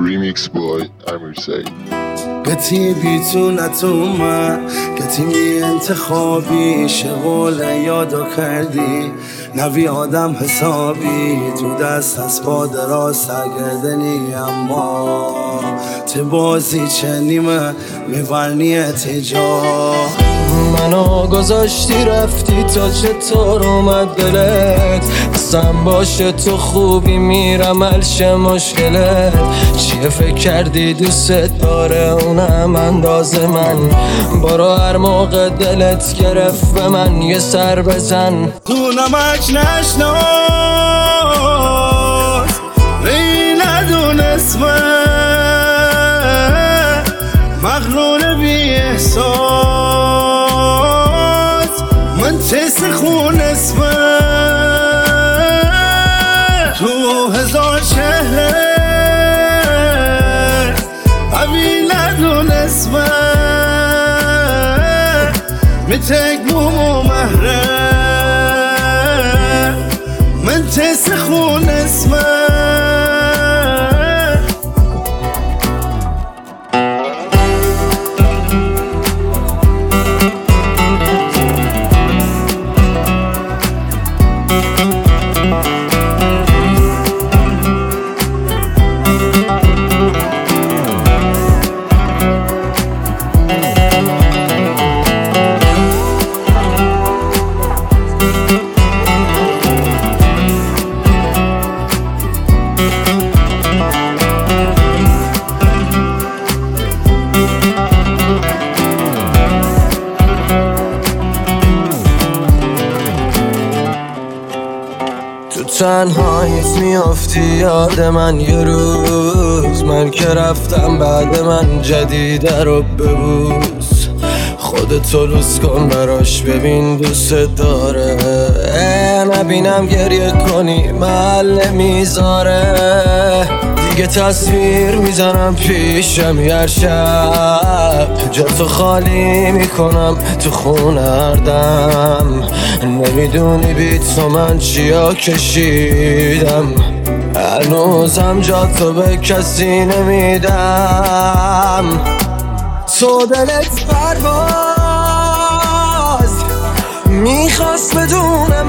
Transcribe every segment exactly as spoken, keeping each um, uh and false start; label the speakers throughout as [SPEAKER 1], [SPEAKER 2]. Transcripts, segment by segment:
[SPEAKER 1] Remix by Amir Said.
[SPEAKER 2] قطعی بیتونت اومد قطعی انتخابی شغل یادو کردی نوی آدم حسابی تو دست از پا دراز سرگردنی اما تو بازی چنیمه میبرنی تجا
[SPEAKER 3] منو گذاشتی رفتی تا چطور اومد دلت قسم باشه تو خوبی میرم الشه مشکلت چیه فکر کردی دوست داره اونم انداز من برو هر موقع دلت گرفت به من یه سر بزن
[SPEAKER 2] تو نمک نشناس ری ندونست من مغرور بی احساس من تست خون اسمه تو هزار شهره قبیل ندونست من میتک بوم و مهره من تست خون اسمه
[SPEAKER 3] تو تنهاییت میافتی یاد من یه روز من که رفتم بعد من جدیده رو ببوس خودتو لوس کن براش ببین دوست داره نبینم گریه کنی محل نمیذاره دیگه تصویر میزنم پیشم هر شب جا تو خالی میکنم تو خونه هر دم نمیدونی بی تو من چیا کشیدم هنوزم جا تو به کسی نمیدم تو دلت پرواز میخواست بدون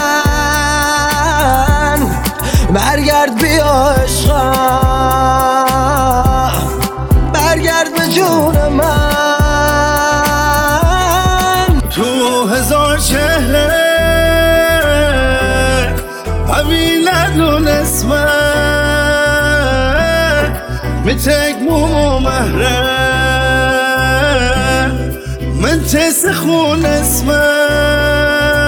[SPEAKER 3] من برگرد بیا عشقم برگرد به جون من
[SPEAKER 2] تو هزار چهره قبیل ندونست من میتک بوم و مهره من تست خون اسمه